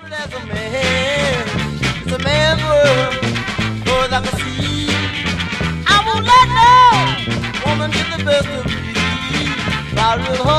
As a man, it's a man's world, far as I can see. I won't let no woman get the best of me. Try real hard.